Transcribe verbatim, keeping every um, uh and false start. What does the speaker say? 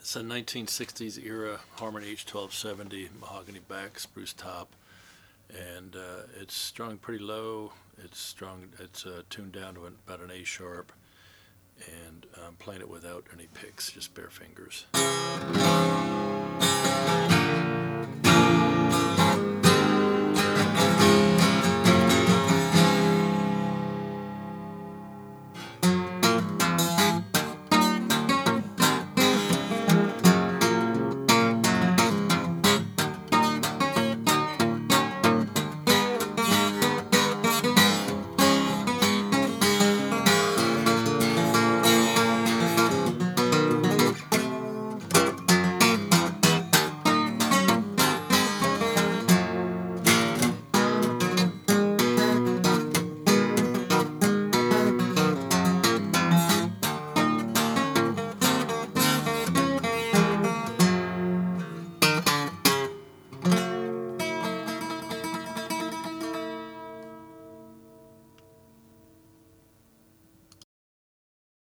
It's a nineteen sixties era Harmony H twelve seventy mahogany back, spruce top, and uh, it's strung pretty low. It's strung. It's uh, tuned down to an, about an A sharp, and I'm playing it without any picks, just bare fingers.